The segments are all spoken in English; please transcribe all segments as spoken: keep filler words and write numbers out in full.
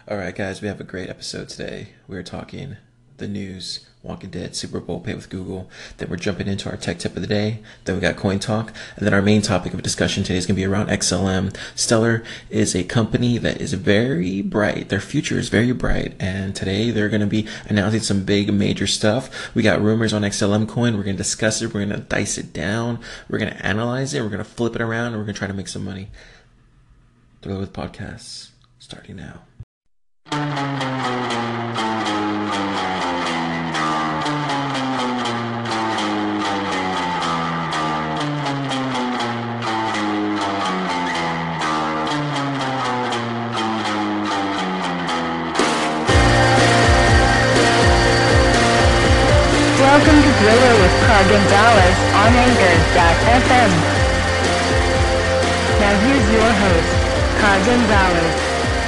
All right, guys, we have a great episode today. We're talking the news, Walking Dead, Super Bowl, Pay with Google. Then we're jumping into our tech tip of the day. Then we got Coin Talk. And then our main topic of discussion today is going to be around X L M. Stellar is a company that is very bright. Their future is very bright. And today they're going to be announcing some big major stuff. We got rumors on X L M coin. We're going to discuss it. We're going to dice it down. We're going to analyze it. We're going to flip it around. And we're going to try to make some money. Thriller with Podcasts starting now. Welcome to Thriller with Car Gonzalez on Anchor dot F M. Now here's your host, Car Gonzalez.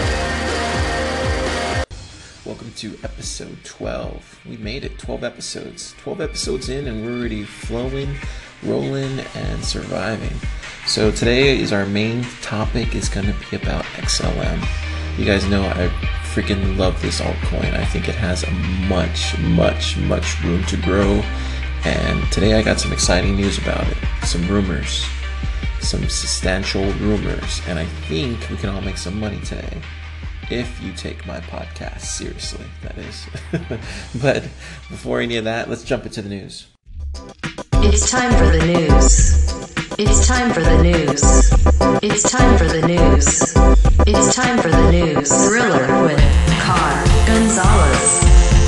Welcome to episode twelve. We made it. twelve episodes. twelve episodes in and we're already flowing, rolling, and surviving. So today is our main topic is going to be about X L M. You guys know I freaking love this altcoin. I think it has a much, much, much room to grow. And today I got some exciting news about it. Some rumors. Some substantial rumors. And I think we can all make some money today. If you take my podcast seriously, that is. But before any of that, let's jump into the news. It's time for the news. It's time for the news. It's time for the news. It's time for the news. Thriller with Car Gonzalez.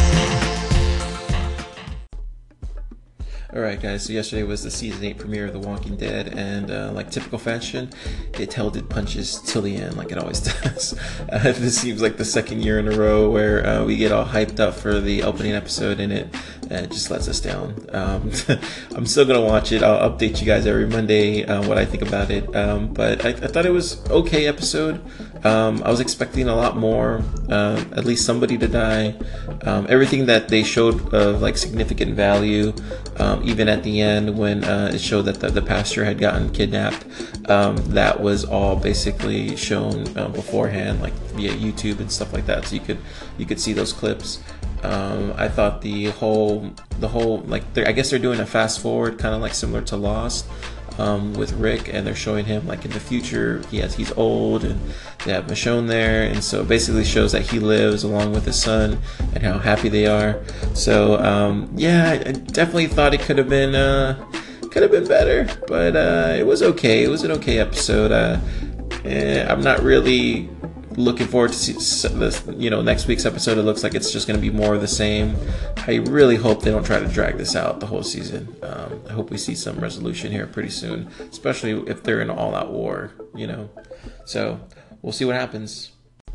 Alright guys, so yesterday was the season eight premiere of The Walking Dead, and uh, like typical fashion, it held its punches till the end, like it always does. Uh, this seems like the second year in a row where uh, we get all hyped up for the opening episode, and it, uh, it just lets us down. Um, I'm still going to watch it. I'll update you guys every Monday uh, what I think about it, um, but I, I thought it was okay episode. Um, I was expecting a lot more, uh, at least somebody to die. Um, everything that they showed of like significant value, um, even at the end when uh, it showed that the, the pastor had gotten kidnapped, um, that was all basically shown uh, beforehand, like via YouTube and stuff like that. So you could you could see those clips. Um, I thought the whole the whole like I guess they're doing a fast forward, kind of like similar to Lost. Um, with Rick, and they're showing him like in the future he has he's old, and they have Michonne there, and so it basically shows that he lives along with his son and how happy they are. So um, yeah, I, I definitely thought it could have been uh, could have been better, but uh, it was okay. It was an okay episode. Uh, eh, I'm not really looking forward to see this, you know, next week's episode. It looks like it's just going to be more of the same. I really hope they don't try to drag this out the whole season. Um, I hope we see some resolution here pretty soon, especially if they're in an all-out war, you know. So we'll see what happens.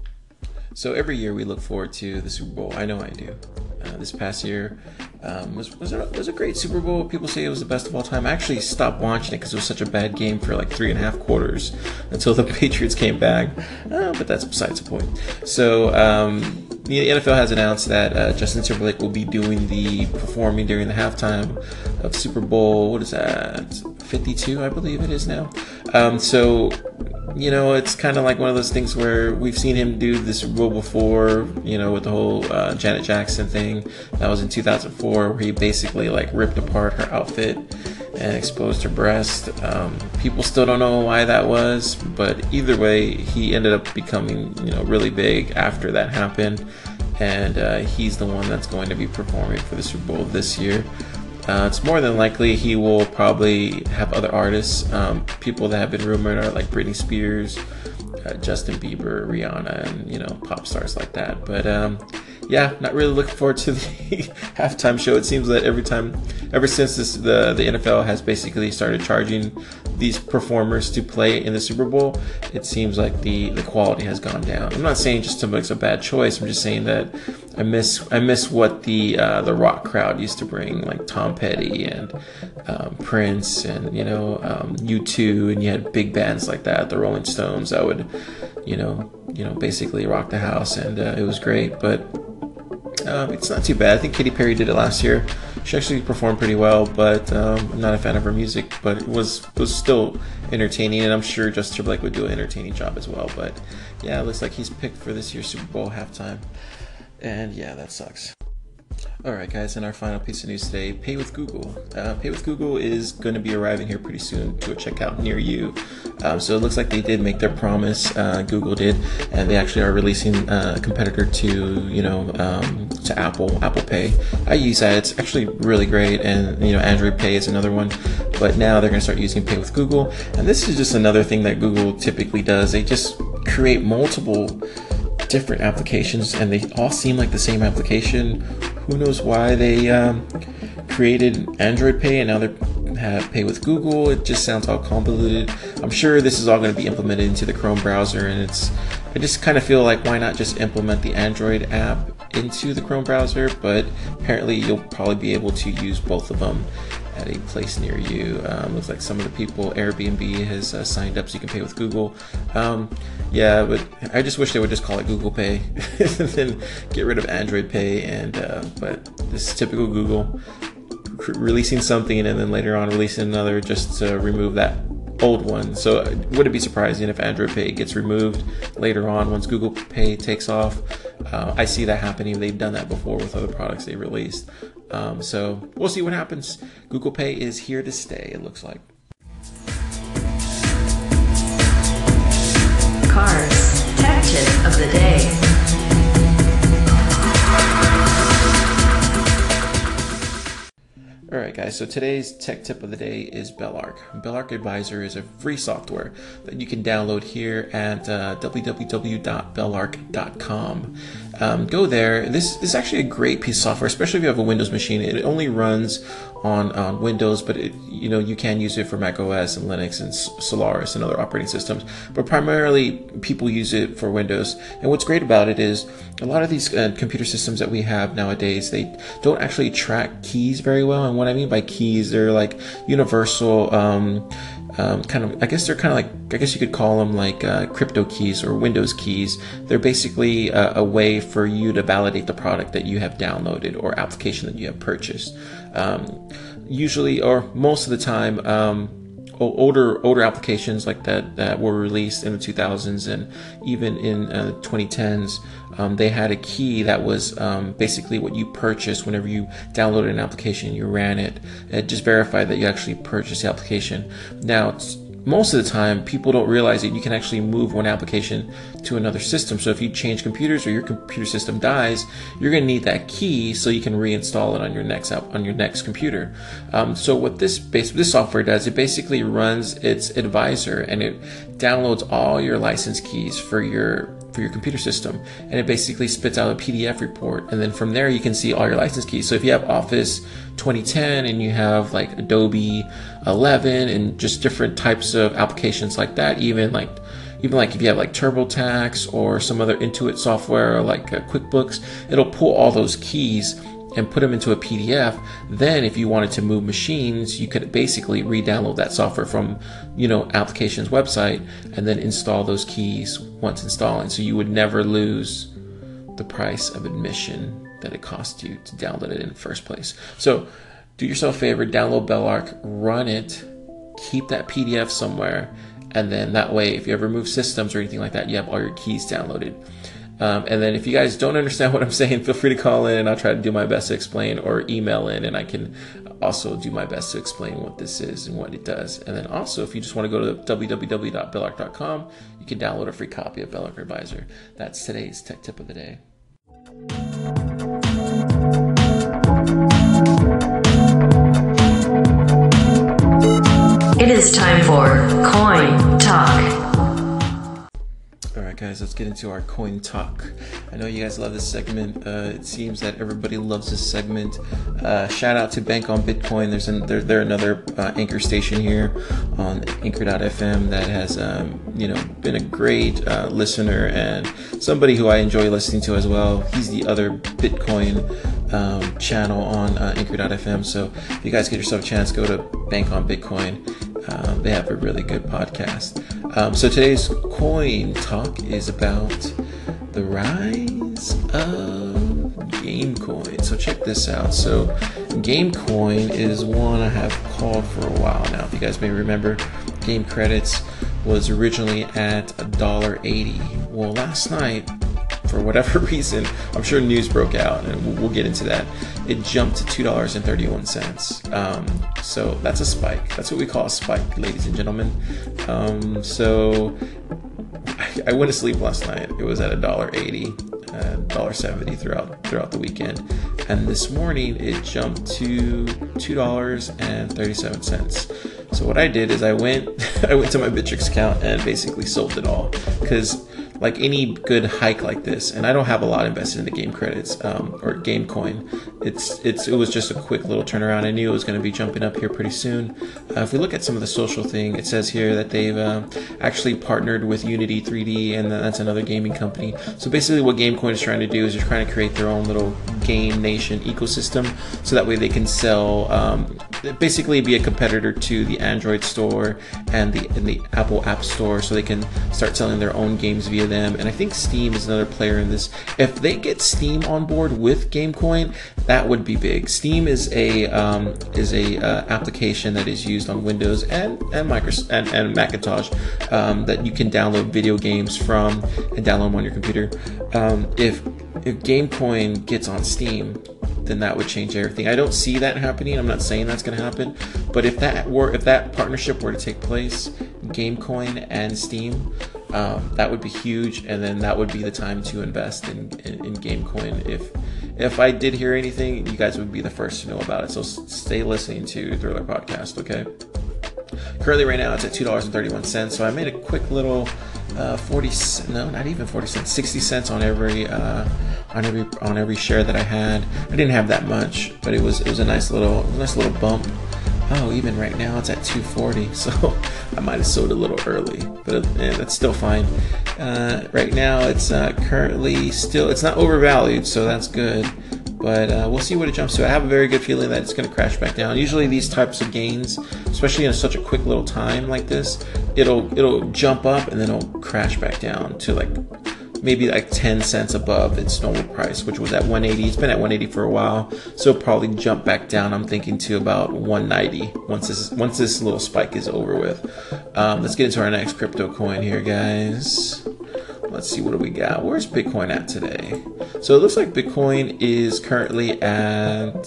So every year we look forward to the Super Bowl. I know I do. Uh, this past year um, was was a, was a great Super Bowl. People say it was the best of all time. I actually stopped watching it because it was such a bad game for like three and a half quarters until the Patriots came back. Uh, but that's besides the point. So um, the N F L has announced that uh, Justin Timberlake will be doing the performing during the halftime of Super Bowl. What is that? fifty-two, I believe it is now. Um, so. You know, it's kind of like one of those things where we've seen him do the Super Bowl before, you know, with the whole uh, Janet Jackson thing. That was in two thousand four, where he basically, like, ripped apart her outfit and exposed her breast. Um, people still don't know why that was, but either way, he ended up becoming, you know, really big after that happened. And uh, he's the one that's going to be performing for the Super Bowl this year. Uh, it's more than likely he will probably have other artists. Um, people that have been rumored are like Britney Spears, uh, Justin Bieber, Rihanna, and, you know, pop stars like that. But um, yeah, not really looking forward to the halftime show. It seems that every time, ever since this, the the N F L has basically started charging these performers to play in the Super Bowl, it seems like the, the quality has gone down. I'm not saying just Timberlake's a bad choice. I'm just saying that I miss I miss what the uh, the rock crowd used to bring, like Tom Petty and um, Prince, and, you know, um, U two, and you had big bands like that, the Rolling Stones, that would, you know, you know, basically rock the house, and uh, it was great. But um, it's not too bad. I think Katy Perry did it last year. She actually performed pretty well, but um, I'm not a fan of her music. But it was it was still entertaining, and I'm sure Justin Timberlake would do an entertaining job as well. But yeah, it looks like he's picked for this year's Super Bowl halftime, and yeah, that sucks. Alright guys, and our final piece of news today, Pay with Google. Uh, Pay with Google is going to be arriving here pretty soon to a checkout near you. Um, so it looks like they did make their promise, uh, Google did, and they actually are releasing uh, a competitor to, you know, um, to Apple, Apple Pay. I use that, it's actually really great, and, you know, Android Pay is another one, but now they're going to start using Pay with Google, and this is just another thing that Google typically does. They just create multiple different applications, and they all seem like the same application. Who knows why they um, created Android Pay and now they have Pay with Google? It just sounds all convoluted. I'm sure this is all going to be implemented into the Chrome browser, and it's. I just kind of feel like why not just implement the Android app into the Chrome browser? But apparently you'll probably be able to use both of them at a place near you. Um, looks like some of the people, Airbnb has uh, signed up so you can pay with Google. Um, yeah, but I just wish they would just call it Google Pay and then get rid of Android Pay. And uh, but this is typical Google, releasing something and then later on releasing another just to remove that old one. So would it be surprising if Android Pay gets removed later on once Google Pay takes off? Uh, I see that happening. They've done that before with other products they released. Um, so we'll see what happens. Google Pay is here to stay, it looks like. Cars Tech Tip of the Day. Alright guys, so today's tech tip of the day is Belarc. Belarc Advisor is a free software that you can download here at uh, w w w dot belarc dot com. Um, go there. This, this is actually a great piece of software, especially if you have a Windows machine. It only runs on, on Windows, but it, you know, you can use it for Mac O S and Linux and Solaris and other operating systems. But primarily, people use it for Windows. And what's great about it is a lot of these uh, computer systems that we have nowadays, they don't actually track keys very well. And what I mean by keys, they're like universal. Um, Um, kind of, I guess they're kind of like, I guess you could call them like uh, crypto keys or Windows keys. They're basically a, a way for you to validate the product that you have downloaded or application that you have purchased. Um, usually, or most of the time, um, older older applications like that that were released in the two thousands and even in uh, twenty tens, um, they had a key that was um, basically what you purchased whenever you downloaded an application, you ran it. It just verified that you actually purchased the application. Now, it's, most of the time, people don't realize that you can actually move one application to another system. So if you change computers or your computer system dies, you're going to need that key so you can reinstall it on your next app, on your next computer. Um, so what this base, this software does, it basically runs its advisor and it downloads all your license keys for your for your computer system, and it basically spits out a P D F report, and then from there you can see all your license keys. So if you have Office twenty ten and you have like Adobe eleven and just different types of applications like that, even like even like if you have like TurboTax or some other Intuit software like uh, QuickBooks, it'll pull all those keys and put them into a P D F. Then if you wanted to move machines, you could basically re-download that software from, you know, application's website and then install those keys once installing. So you would never lose the price of admission that it cost you to download it in the first place. So do yourself a favor, download Belarc, run it, keep that P D F somewhere, and then that way if you ever move systems or anything like that, you have all your keys downloaded. Um, and then if you guys don't understand what I'm saying, feel free to call in and I'll try to do my best to explain, or email in and I can also do my best to explain what this is and what it does. And then also, if you just want to go to w w w dot belarc dot com, you can download a free copy of Belarc Advisor. That's today's tech tip of the day. It is time for Coin Talk. Alright guys, let's get into our coin talk. I know you guys love this segment. Uh, it seems that everybody loves this segment. Uh, shout out to Bank on Bitcoin. There's an, there, they're another uh, anchor station here on anchor dot f m that has um, you know been a great uh, listener and somebody who I enjoy listening to as well. He's the other Bitcoin um, channel on uh, anchor dot f m. So if you guys get yourself a chance, go to Bank on Bitcoin. Um, they have a really good podcast. Um, so today's coin talk is about the rise of Gamecoin. So check this out. So Gamecoin is one I have called for a while now. If you guys may remember, game credits was originally at a dollar eighty. Well, last night, for whatever reason, I'm sure news broke out, and we'll, we'll get into that. It jumped to two dollars and thirty-one cents. Um, so that's a spike. That's what we call a spike, ladies and gentlemen. Um, so I, I went to sleep last night. It was at a dollar eighty, a dollar seventy throughout throughout the weekend, and this morning it jumped to two dollars and thirty-seven cents. So what I did is I went I went to my Bittrex account and basically sold it all, because like any good hike like this, and I don't have a lot invested in the game credits um, or Gamecoin. It's it's it was just a quick little turnaround. I knew it was going to be jumping up here pretty soon. Uh, if we look at some of the social thing, it says here that they've uh, actually partnered with Unity three D, and that's another gaming company. So basically, what Gamecoin is trying to do is they're trying to create their own little Game Nation ecosystem, so that way they can sell, um, basically be a competitor to the Android store and the and the Apple App Store, so they can start selling their own games via them. And I think Steam is another player in this. If they get Steam on board with Gamecoin, that would be big. Steam is a um, is a uh, application that is used on Windows and and Microsoft and, and Macintosh, um, that you can download video games from and download them on your computer. Um, if if Gamecoin gets on Steam, then that would change everything. I don't see that happening. I'm not saying that's going to happen, but if that were if that partnership were to take place, Gamecoin and Steam, um, that would be huge, and then that would be the time to invest in, in, in Gamecoin. If if I did hear anything, you guys would be the first to know about it. So stay listening to Thriller Podcast, okay? Currently, right now, it's at two dollars and thirty-one cents. So I made a quick little uh, forty no, not even forty cents, sixty cents on every uh, on every on every share that I had. I didn't have that much, but it was it was a nice little nice little bump. Oh, even right now it's at two forty, so I might have sold a little early, but yeah, that's still fine. Uh, right now it's uh, currently still, it's not overvalued, so that's good, but uh, we'll see what it jumps to. I have a very good feeling that it's going to crash back down. Usually these types of gains, especially in such a quick little time like this, it'll it'll jump up and then it'll crash back down to like maybe like ten cents above its normal price, which was at one eighty. It's been at one eighty for a while, so it'll probably jump back down, I'm thinking, to about one ninety once this once this little spike is over with. Um, let's get into our next crypto coin here, guys. Let's see, what do we got? Where's Bitcoin at today? So it looks like Bitcoin is currently at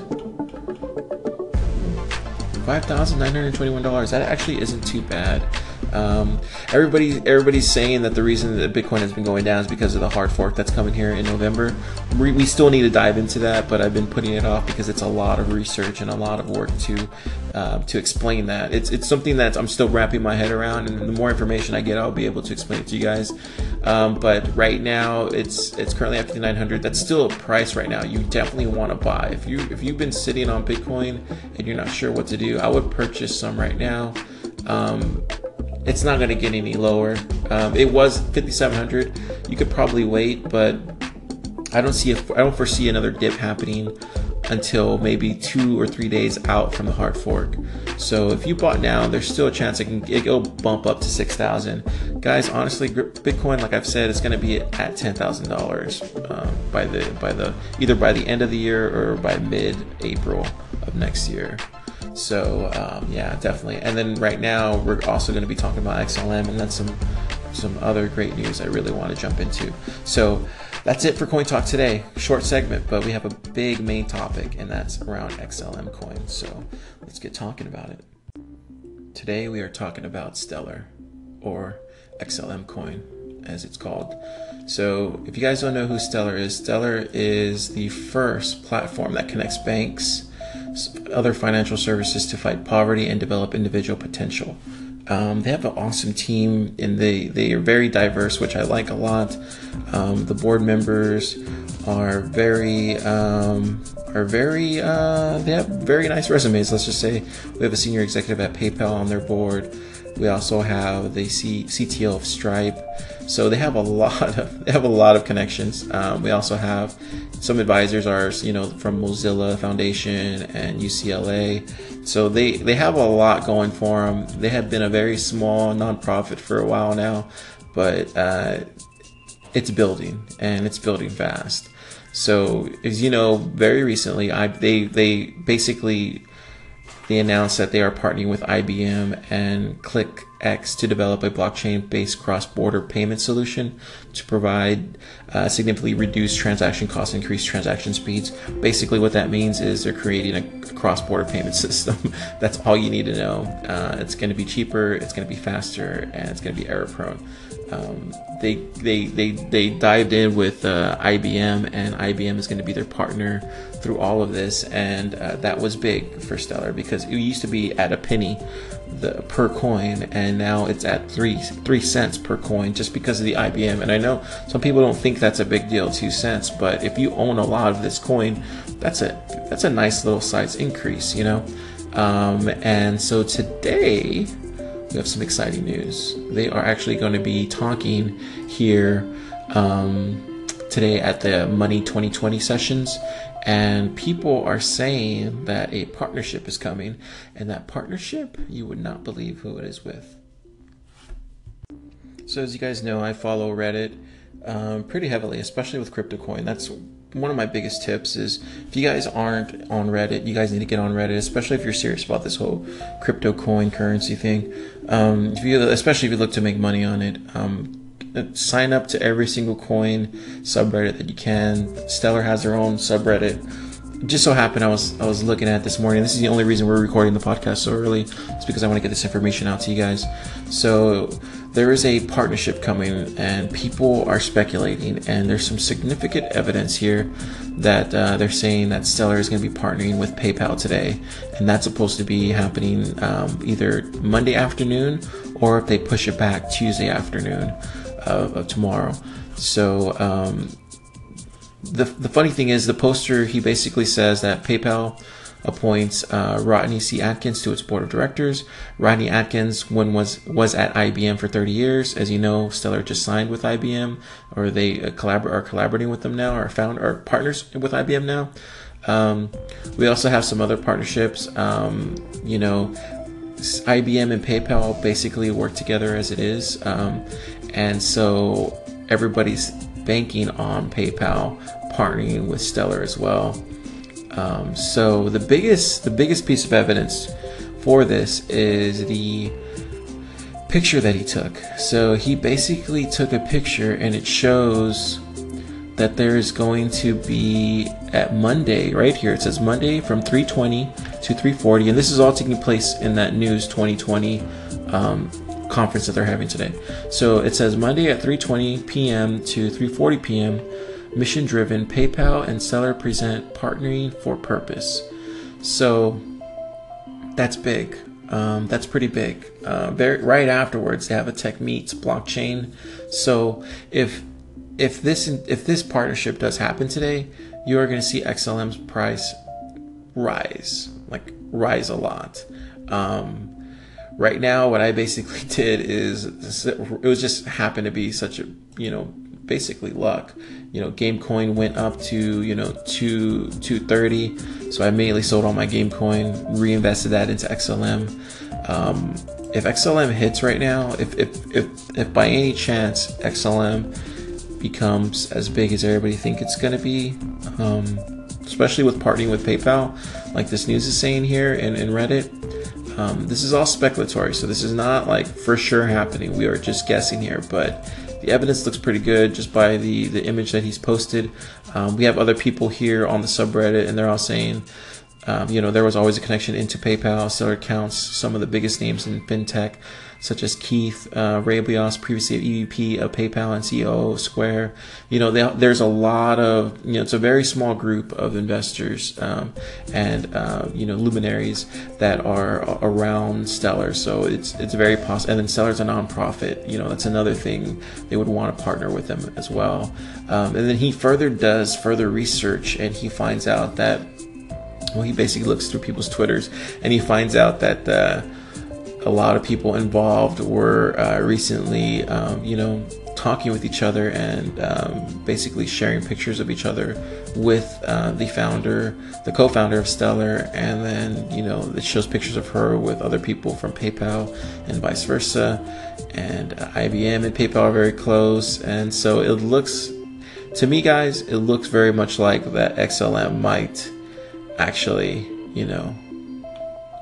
five thousand nine hundred twenty-one dollars. That actually isn't too bad. Um, everybody, everybody's saying that the reason that Bitcoin has been going down is because of the hard fork that's coming here in November. We, we still need to dive into that, but I've been putting it off because it's a lot of research and a lot of work to uh, to explain that. It's it's something that I'm still wrapping my head around, and the more information I get, I'll be able to explain it to you guys. Um, but right now, it's it's currently at fifty-nine hundred. That's still a price right now you definitely want to buy. If you if you've been sitting on Bitcoin and you're not sure what to do, I would purchase some right now. Um, It's not going to get any lower. Um, it was fifty-seven hundred. You could probably wait, but I don't see a, I don't foresee another dip happening until maybe two or three days out from the hard fork. So if you bought now, there's still a chance it can it'll bump up to six thousand. Guys, honestly, Bitcoin, like I've said, is going to be at ten thousand dollars um, by the by the either by the end of the year or by mid-April of next year. So um, yeah, definitely. And then right now we're also going to be talking about X L M, and that's some some other great news I really want to jump into. So that's it for Coin Talk today. Short segment, but we have a big main topic, and that's around X L M coins. So let's get talking about it. Today we are talking about Stellar, or X L M coin as it's called. So if you guys don't know who Stellar is, Stellar is the first platform that connects banks, other financial services to fight poverty and develop individual potential. Um, they have an awesome team, and they, they are very diverse, which I like a lot. Um, the board members are very um, are very uh, they have very nice resumes. Let's just say we have a senior executive at PayPal on their board. We also have the C- CTO of Stripe. So they have a lot of they have a lot of connections. Um, we also have some advisors are you know from Mozilla Foundation and U C L A. So they they have a lot going for them. They have been a very small nonprofit for a while now, but uh, it's building, and it's building fast. So as you know, very recently, I they they basically they announced that they are partnering with I B M and ClickX to develop a blockchain-based cross-border payment solution to provide uh, significantly reduced transaction costs, increased transaction speeds. Basically, what that means is they're creating a cross-border payment system. That's all you need to know. Uh, it's going to be cheaper, it's going to be faster, and it's going to be error-prone. Um, they they they they dived in with uh, I B M, and I B M is going to be their partner through all of this, and uh, that was big for Stellar because it used to be at a penny the per coin, and now it's at three three cents per coin just because of the I B M. And I know some people don't think that's a big deal, two cents, but if you own a lot of this coin, that's a that's a nice little size increase, you know. Um, and so today we have some exciting news. They are actually going to be talking here um, today at the Money twenty twenty sessions, and people are saying that a partnership is coming, and that partnership, you would not believe who it is with. So as you guys know, I follow Reddit um, pretty heavily, especially with CryptoCoin. That's one of my biggest tips is if you guys aren't on Reddit, you guys need to get on Reddit, especially if you're serious about this whole crypto coin currency thing. Um, if you, especially if you look to make money on it, um, sign up to every single coin subreddit that you can. Stellar has their own subreddit. It just so happened I was I was looking at it this morning. This is the only reason we're recording the podcast so early. It's because I want to get this information out to you guys. So there is a partnership coming, and people are speculating, and there's some significant evidence here that uh, they're saying that Stellar is going to be partnering with PayPal today, and that's supposed to be happening um, either Monday afternoon, or if they push it back, Tuesday afternoon of, of tomorrow. So um, the the funny thing is, the poster, he basically says that PayPal appoints uh, Rodney C. Atkins to its board of directors. Rodney Atkins when was was at I B M for thirty years. As you know, Stellar just signed with I B M, or they uh, collabor- are collaborating with them now, or found are partners with I B M now. Um, we also have some other partnerships. Um, you know, I B M and PayPal basically work together as it is, um, and so everybody's banking on PayPal partnering with Stellar as well. Um, so the biggest the biggest piece of evidence for this is the picture that he took. So he basically took a picture, and it shows that there is going to be at Monday, right here, it says Monday from three twenty to three forty, and this is all taking place in that News twenty twenty um, conference that they're having today. So it says Monday at three twenty p.m. to three forty p.m. Mission driven, PayPal and Stellar present partnering for purpose. So that's big. Um, that's pretty big. Uh, very right afterwards, they have a Tech Meets blockchain. So if if this if this partnership does happen today, you are going to see X L M's price rise, like rise a lot. Um, right now, what I basically did is it was just happened to be such a you know. basically luck. You know, Gamecoin went up to, you know, two two thirty. So I immediately sold all my Gamecoin, reinvested that into X L M. Um, if X L M hits right now, if, if if if by any chance X L M becomes as big as everybody think it's gonna be, um, especially with partnering with PayPal, like this news is saying here in, in Reddit, um, this is all speculatory. So this is not like for sure happening. We are just guessing here, but the evidence looks pretty good just by the, the image that he's posted. Um, we have other people here on the subreddit, and they're all saying, um, you know, there was always a connection into PayPal. Stellar counts some of the biggest names in fintech, such as Keith uh, Rablios, previously E V P of PayPal and C E O of Square. You know, they, there's a lot of, you know, it's a very small group of investors um, and, uh, you know, luminaries that are around Stellar. So it's it's very possible. And then Stellar's a nonprofit. You know, that's another thing. They would want to partner with them as well. Um, and then he further does further research, and he finds out that, well, he basically looks through people's Twitters, and he finds out that uh, a lot of people involved were uh, recently, um, you know, talking with each other and um, basically sharing pictures of each other with uh, the founder, the co-founder of Stellar, and then, you know, it shows pictures of her with other people from PayPal and vice versa, and uh, I B M and PayPal are very close, and so it looks, to me, guys, it looks very much like that X L M might actually, you know,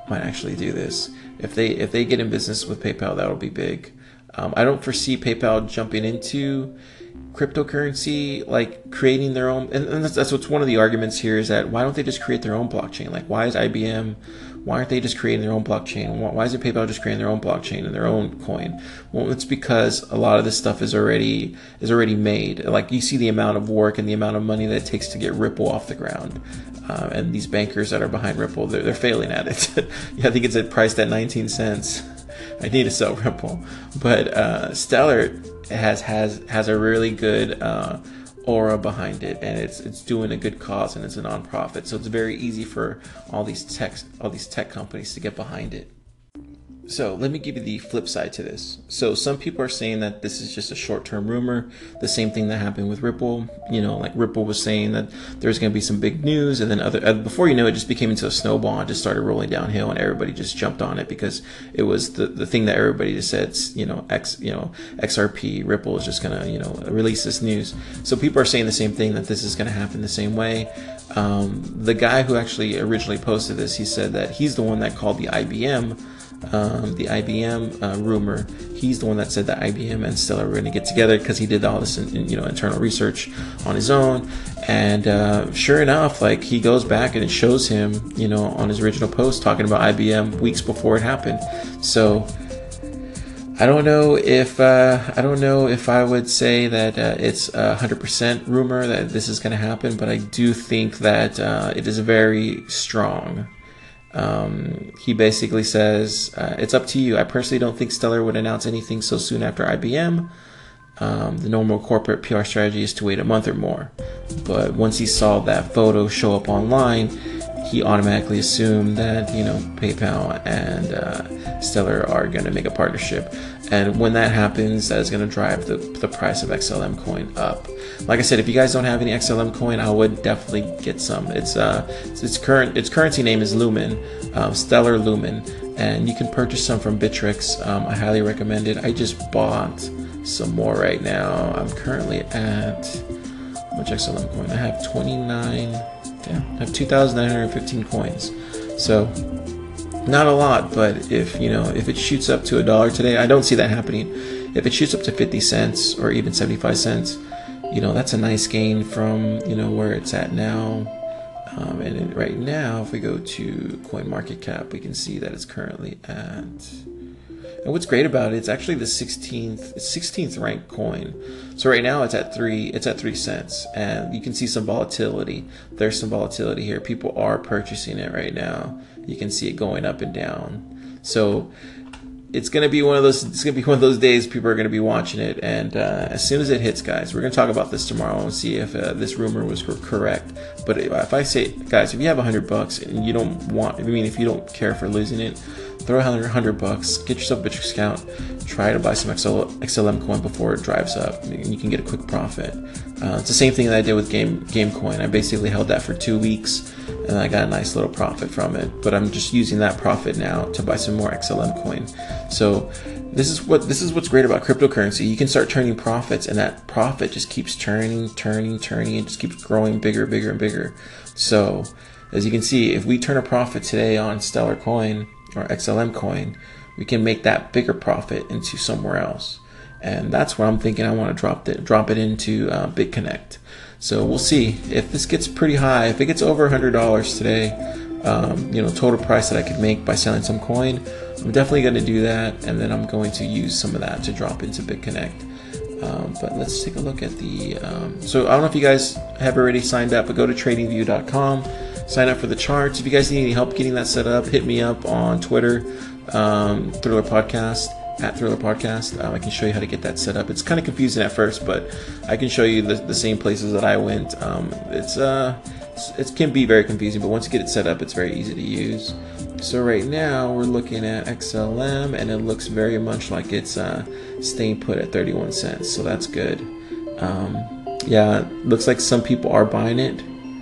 might actually do this. If they if they get in business with PayPal, that'll be big. Um, I don't foresee PayPal jumping into cryptocurrency, like creating their own. And, and that's, that's what's one of the arguments here is that why don't they just create their own blockchain? Like, why is I B M? Why aren't they just creating their own blockchain? Why, why isn't PayPal just creating their own blockchain and their own coin? Well, it's because a lot of this stuff is already is already made. Like, you see the amount of work and the amount of money that it takes to get Ripple off the ground. Uh, and these bankers that are behind Ripple, they're, they're failing at it. Yeah, I think it's at priced at nineteen cents. I need to sell Ripple. But uh, Stellar has has has a really good uh, aura behind it, and it's it's doing a good cause, and it's a nonprofit. So it's very easy for all these tech all these tech companies to get behind it. So let me give you the flip side to this. So some people are saying that this is just a short-term rumor, the same thing that happened with Ripple. You know, like Ripple was saying that there's going to be some big news, and then other uh, before you know it, just became into a snowball and just started rolling downhill, and everybody just jumped on it because it was the, the thing that everybody just said. You know, X, you know, X R P, Ripple is just going to, you know, release this news. So people are saying the same thing, that this is going to happen the same way. Um, the guy who actually originally posted this, he said that he's the one that called the I B M. Um, the I B M uh, rumor. He's the one that said that I B M and Stellar were going to get together because he did all this, in, in, you know, internal research on his own. And uh, sure enough, like, he goes back and it shows him, you know, on his original post talking about I B M weeks before it happened. So I don't know if uh, I don't know if I would say that uh, it's a hundred percent rumor that this is going to happen, but I do think that uh, it is very strong. Um, he basically says, uh, it's up to you. I personally don't think Stellar would announce anything so soon after I B M. Um, the normal corporate P R strategy is to wait a month or more. But once he saw that photo show up online, he automatically assumed that, you know, PayPal and uh, Stellar are going to make a partnership. And when that happens, that is going to drive the, the price of X L M coin up. Like I said, if you guys don't have any X L M coin, I would definitely get some. It's uh, its, its current its currency name is Lumen, um, Stellar Lumen, and you can purchase some from Bittrex. Um, I highly recommend it. I just bought some more right now. I'm currently at how much X L M coin? I have twenty-nine. Damn, I have two thousand nine hundred fifteen coins. So not a lot, but if you know if it shoots up to a dollar today, I don't see that happening. If it shoots up to fifty cents or even seventy-five cents, you know, that's a nice gain from, you know, where it's at now. Um, and it, right now, if we go to CoinMarketCap, we can see that it's currently at. And what's great about it, it's actually the sixteenth, sixteenth ranked coin. So right now it's at three, it's at three cents, and you can see some volatility. There's some volatility here. People are purchasing it right now. You can see it going up and down. So it's gonna be one of those. It's gonna be one of those days. People are gonna be watching it, and uh, as soon as it hits, guys, we're gonna talk about this tomorrow and see if uh, this rumor was correct. But if I say, guys, if you have a hundred bucks and you don't want, I mean, if you don't care for losing it, throw a hundred bucks, get yourself a Bittrex account, try to buy some X L M coin before it drives up, and you can get a quick profit. Uh, it's the same thing that I did with Game Gamecoin. I basically held that for two weeks, and I got a nice little profit from it. But I'm just using that profit now to buy some more X L M coin. So this is what this is what's great about cryptocurrency. You can start turning profits, and that profit just keeps turning, turning, turning, and just keeps growing bigger, bigger, and bigger. So as you can see, if we turn a profit today on Stellar Coin or X L M coin, we can make that bigger profit into somewhere else. And that's where I'm thinking I want to drop it, drop it into uh, BitConnect. So we'll see if this gets pretty high. If it gets over one hundred dollars today, um, you know, total price that I could make by selling some coin, I'm definitely going to do that. And then I'm going to use some of that to drop into BitConnect. Um, but let's take a look at the, um, so I don't know if you guys have already signed up, but go to trading view dot com. Sign up for the charts. If you guys need any help getting that set up, hit me up on Twitter, um, Thriller Podcast, at Thriller Podcast. Um, I can show you how to get that set up. It's kind of confusing at first, but I can show you the, the same places that I went. Um, it's uh, it's, it can be very confusing, but once you get it set up, it's very easy to use. So right now we're looking at X L M, and it looks very much like it's uh, staying put at thirty-one cents. So that's good. Um, yeah, looks like some people are buying it.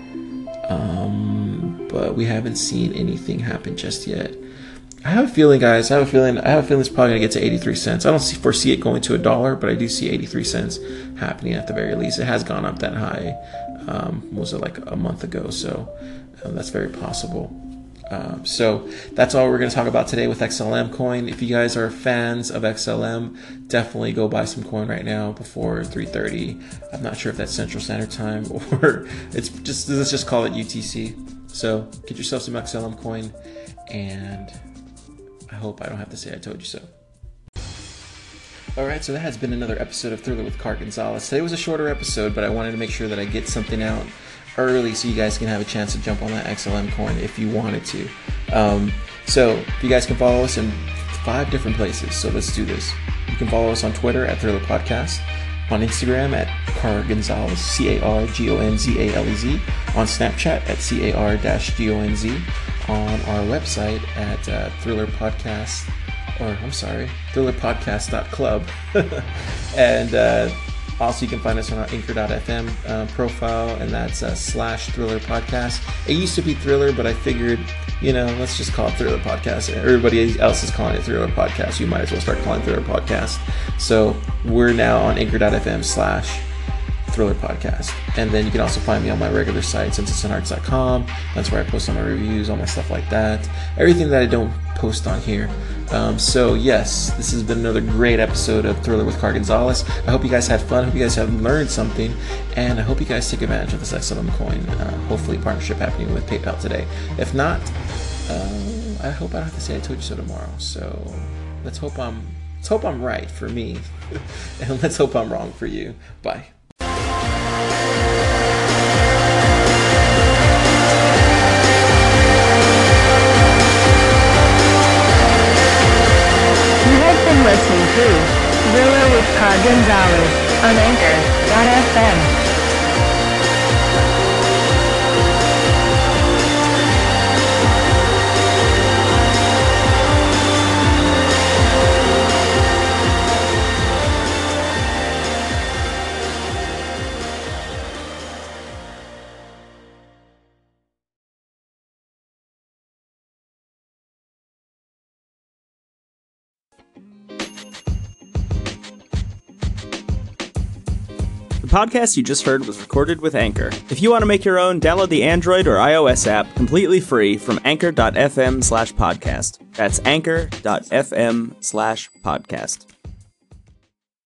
Um, but we haven't seen anything happen just yet. I have a feeling, guys. I have a feeling. I have a feeling it's probably gonna get to eighty-three cents. I don't see, foresee it going to a dollar, but I do see eighty-three cents happening at the very least. It has gone up that high. Um, was it like a month ago? So um, that's very possible. Um, so that's all we're going to talk about today with X L M coin. If you guys are fans of X L M, definitely go buy some coin right now before three thirty. I'm not sure if that's Central Standard Time or it's just, let's just call it U T C. So get yourself some X L M coin, and I hope I don't have to say I told you so. Alright, so that has been another episode of Thriller with Car Gonzalez. Today was a shorter episode, but I wanted to make sure that I get something out early so you guys can have a chance to jump on that X L M coin if you wanted to. Um, so you guys can follow us in five different places. So let's do this. You can follow us on Twitter at Thriller Podcast, on Instagram at Car Gonzalez, C A R G O N Z A L E Z, on Snapchat at C A R G O N Z, on our website at uh, Thriller Podcast, or I'm sorry, thriller podcast dot club, and uh, also, you can find us on our anchor dot f m uh, profile, and that's uh, slash Thriller Podcast. It used to be Thriller, but I figured, you know, let's just call it Thriller Podcast. Everybody else is calling it Thriller Podcast. You might as well start calling it Thriller Podcast. So we're now on anchor dot f m slash Thriller Podcast. And then you can also find me on my regular site, simpsons arts dot com. That's where I post all my reviews, all my stuff like that. Everything that I don't post on here. Um, so yes, this has been another great episode of Thriller with Car Gonzalez. I hope you guys had fun. I hope you guys have learned something. And I hope you guys take advantage of this X L M coin. Uh, hopefully partnership happening with PayPal today. If not, uh, I hope I don't have to say I told you so tomorrow. So let's hope I'm, let's hope I'm right for me. And let's hope I'm wrong for you. Bye. Listening to Thriller with Car Gonzalez on anchor dot f m. The podcast you just heard was recorded with Anchor. If you want to make your own, download the Android or iOS app completely free from anchor dot f m slash podcast. That's anchor dot f m slash podcast.